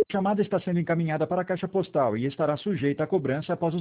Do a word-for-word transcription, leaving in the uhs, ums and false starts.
chamada está sendo encaminhada para a caixa postal e estará sujeita a cobrança após o